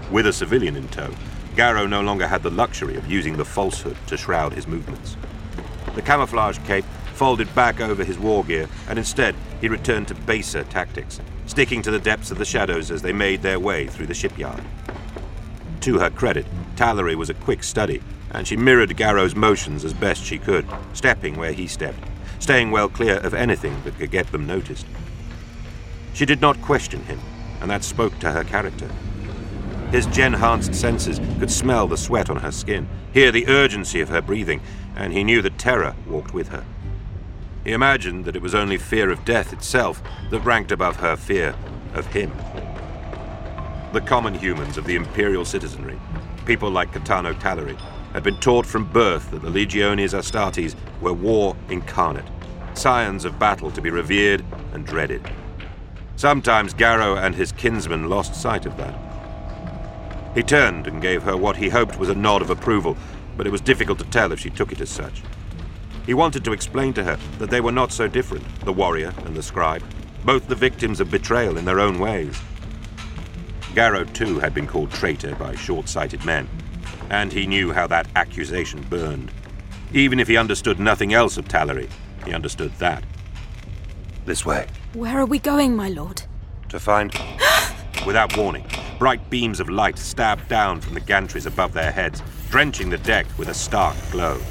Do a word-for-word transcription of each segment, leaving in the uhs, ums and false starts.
With a civilian in tow, Garrow no longer had the luxury of using the falsehood to shroud his movements. The camouflage cape folded back over his war gear, and instead he returned to baser tactics, sticking to the depths of the shadows as they made their way through the shipyard. To her credit, Tallery was a quick study, and she mirrored Garrow's motions as best she could, stepping where he stepped, staying well clear of anything that could get them noticed. She did not question him, and that spoke to her character. His gen-enhanced senses could smell the sweat on her skin, hear the urgency of her breathing, and he knew that terror walked with her. He imagined that it was only fear of death itself that ranked above her fear of him. The common humans of the Imperial citizenry, people like Caetano Tallery, had been taught from birth that the Legiones Astartes were war incarnate, scions of battle to be revered and dreaded. Sometimes Garrow and his kinsman lost sight of that. He turned and gave her what he hoped was a nod of approval, but it was difficult to tell if she took it as such. He wanted to explain to her that they were not so different, the warrior and the scribe, both the victims of betrayal in their own ways. Garrow, too, had been called traitor by short-sighted men, and he knew how that accusation burned. Even if he understood nothing else of Tallery, he understood that. This way. Where are we going, my lord? To find... Without warning, bright beams of light stabbed down from the gantries above their heads, drenching the deck with a stark glow.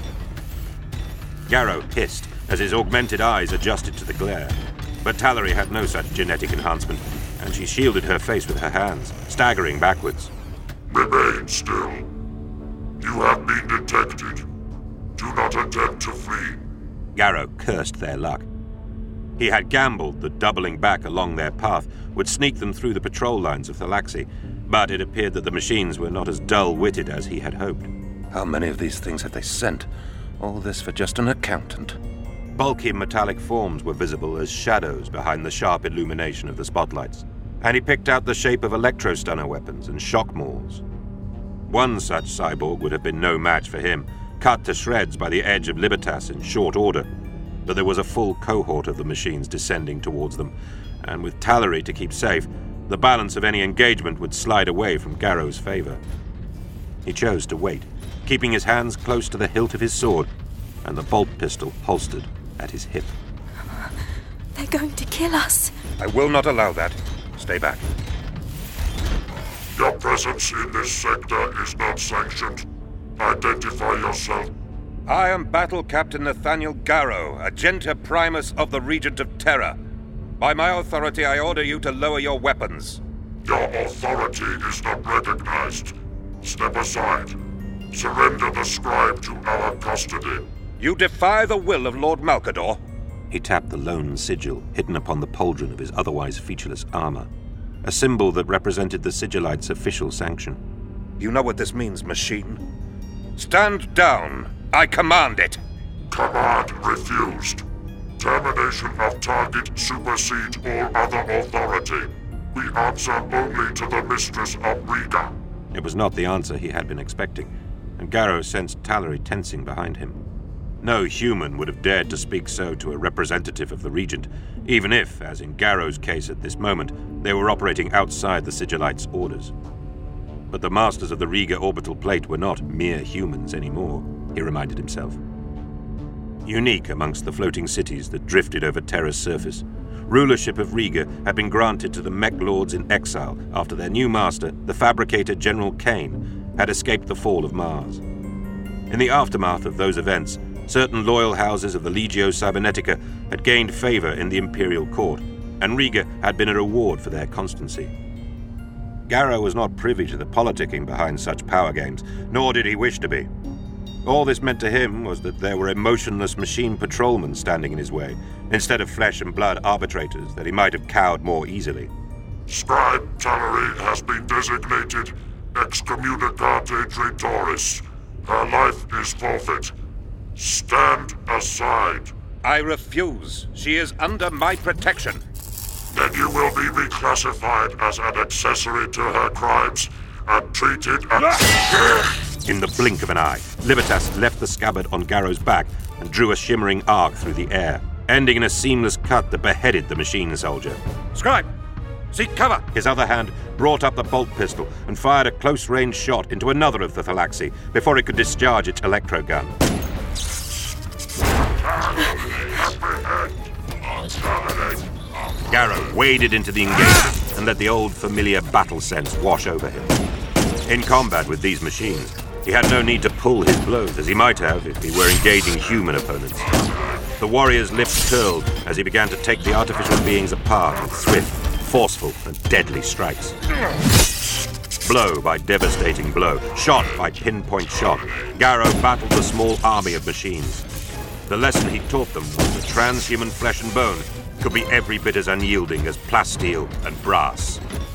Garrow hissed as his augmented eyes adjusted to the glare, but Tallery had no such genetic enhancement, and she shielded her face with her hands, staggering backwards. Remain still. You have been detected. Do not attempt to flee. Garrow cursed their luck. He had gambled that doubling back along their path would sneak them through the patrol lines of Thalaxi, but it appeared that the machines were not as dull-witted as he had hoped. How many of these things had they sent? All this for just an accountant. Bulky metallic forms were visible as shadows behind the sharp illumination of the spotlights, and he picked out the shape of electro-stunner weapons and shock mauls. One such cyborg would have been no match for him, cut to shreds by the edge of Libertas in short order, but there was a full cohort of the machines descending towards them, and with Tallery to keep safe, the balance of any engagement would slide away from Garrow's favor. He chose to wait, keeping his hands close to the hilt of his sword and the bolt pistol holstered at his hip. They're going to kill us. I will not allow that. Stay back. Your presence in this sector is not sanctioned. Identify yourself. I am Battle Captain Nathaniel Garrow, Agenta Primus of the Regent of Terra. By my authority, I order you to lower your weapons. Your authority is not recognized. Step aside. Surrender the scribe to our custody. You defy the will of Lord Malcador? He tapped the lone sigil hidden upon the pauldron of his otherwise featureless armor, a symbol that represented the sigillite's official sanction. You know what this means, machine? Stand down. I command it. Command refused. Termination of target supersedes all other authority. We answer only to the Mistress of Riga. It was not the answer he had been expecting, and Garrow sensed Tallery tensing behind him. No human would have dared to speak so to a representative of the Regent, even if, as in Garrow's case at this moment, they were operating outside the Sigillite's orders. But the masters of the Riga orbital plate were not mere humans anymore, he reminded himself. Unique amongst the floating cities that drifted over Terra's surface, rulership of Riga had been granted to the mech lords in exile after their new master, the fabricator General Kane, had escaped the fall of Mars. In the aftermath of those events, certain loyal houses of the Legio Cybernetica had gained favor in the Imperial Court, and Riga had been a reward for their constancy. Garrow was not privy to the politicking behind such power games, nor did he wish to be. All this meant to him was that there were emotionless machine patrolmen standing in his way, instead of flesh and blood arbitrators that he might have cowed more easily. Scribe Tallery has been designated excommunicate traitoris. Her life is forfeit. Stand aside. I refuse. She is under my protection. Then you will be reclassified as an accessory to her crimes and treated as... In the blink of an eye, Libertas left the scabbard on Garrow's back and drew a shimmering arc through the air, ending in a seamless cut that beheaded the machine soldier. Scribe! Seek cover! His other hand brought up the bolt pistol and fired a close-range shot into another of the Thalaxi before it could discharge its electro gun. Garrow waded into the engagement and let the old familiar battle sense wash over him. In combat with these machines, he had no need to pull his blows as he might have if he were engaging human opponents. The warrior's lips curled as he began to take the artificial beings apart with swift, forceful, and deadly strikes. Blow by devastating blow, shot by pinpoint shot, Garrow battled the small army of machines. The lesson he taught them was that transhuman flesh and bone could be every bit as unyielding as plasteel and brass.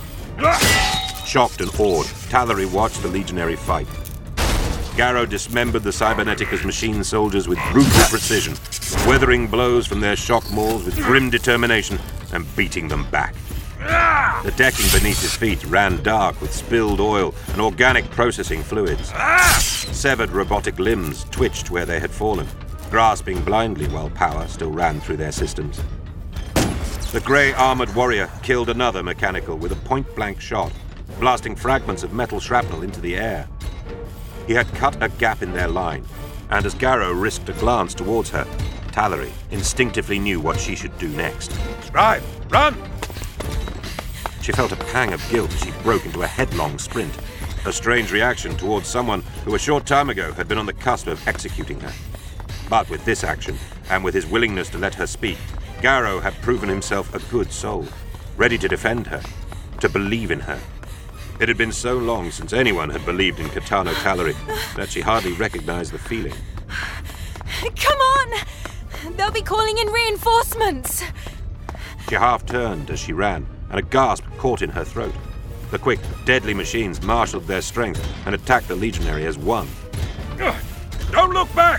Shocked and awed, Tallery watched the legionary fight. Garrow dismembered the Cyberneticus machine soldiers with brutal precision, weathering blows from their shock mauls with grim determination and beating them back. The decking beneath his feet ran dark with spilled oil and organic processing fluids. Severed robotic limbs twitched where they had fallen, grasping blindly while power still ran through their systems. The grey-armored warrior killed another mechanical with a point-blank shot, blasting fragments of metal shrapnel into the air. He had cut a gap in their line, and as Garrow risked a glance towards her, Tallery instinctively knew what she should do next. Scribe, run! She felt a pang of guilt as she broke into a headlong sprint, a strange reaction towards someone who a short time ago had been on the cusp of executing her. But with this action, and with his willingness to let her speak, Garrow had proven himself a good soul, ready to defend her, to believe in her. It had been so long since anyone had believed in Kitano Tallery that she hardly recognized the feeling. Come on! They'll be calling in reinforcements! She half-turned as she ran, and a gasp caught in her throat. The quick, deadly machines marshaled their strength and attacked the legionary as one. Don't look back!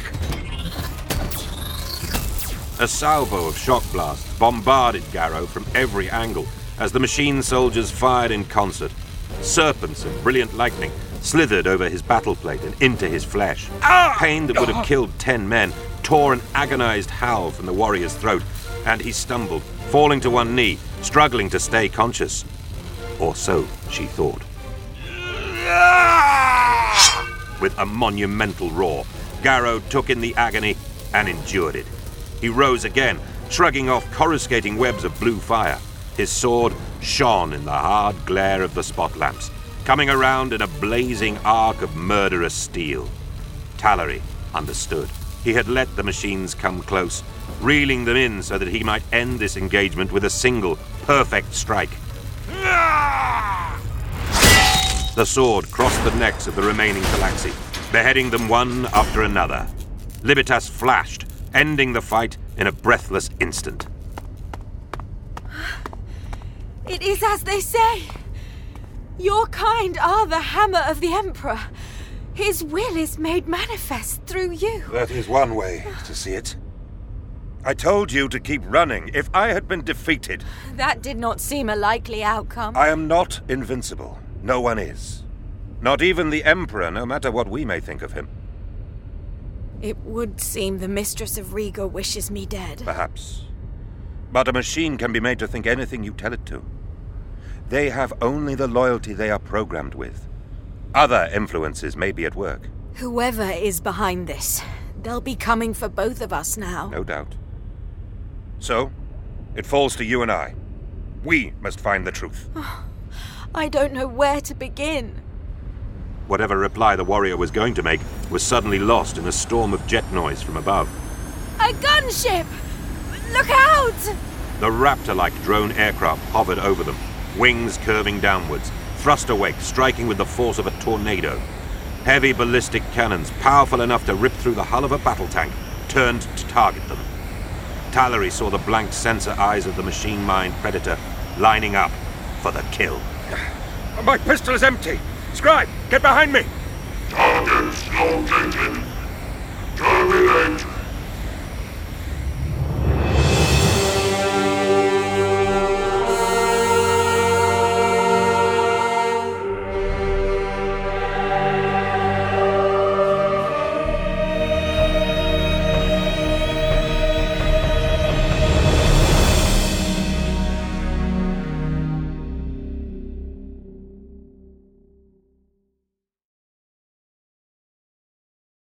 A salvo of shock blasts bombarded Garrow from every angle as the machine soldiers fired in concert. Serpents of brilliant lightning slithered over his battle plate and into his flesh. Pain that would have killed ten men tore an agonized howl from the warrior's throat, and he stumbled, falling to one knee, struggling to stay conscious. Or so she thought. With a monumental roar, Garrow took in the agony and endured it. He rose again, shrugging off coruscating webs of blue fire. His sword shone in the hard glare of the spot lamps, coming around in a blazing arc of murderous steel. Tallery understood. He had let the machines come close, reeling them in so that he might end this engagement with a single, perfect strike. The sword crossed the necks of the remaining Thalaxi, beheading them one after another. Libertas flashed, ending the fight in a breathless instant. It is as they say. Your kind are the hammer of the Emperor. His will is made manifest through you. That is one way to see it. I told you to keep running. If I had been defeated... That did not seem a likely outcome. I am not invincible. No one is. Not even the Emperor, no matter what we may think of him. It would seem the Mistress of Riga wishes me dead. Perhaps. But a machine can be made to think anything you tell it to. They have only the loyalty they are programmed with. Other influences may be at work. Whoever is behind this, they'll be coming for both of us now. No doubt. So, it falls to you and I. We must find the truth. I don't know where to begin. Whatever reply the warrior was going to make was suddenly lost in a storm of jet noise from above. A gunship! Look out! The Raptor-like drone aircraft hovered over them, wings curving downwards, thrust awake, striking with the force of a tornado. Heavy ballistic cannons, powerful enough to rip through the hull of a battle tank, turned to target them. Tallery saw the blank sensor eyes of the machine mind predator lining up for the kill. My pistol is empty! Scribe, get behind me! Target located. Terminate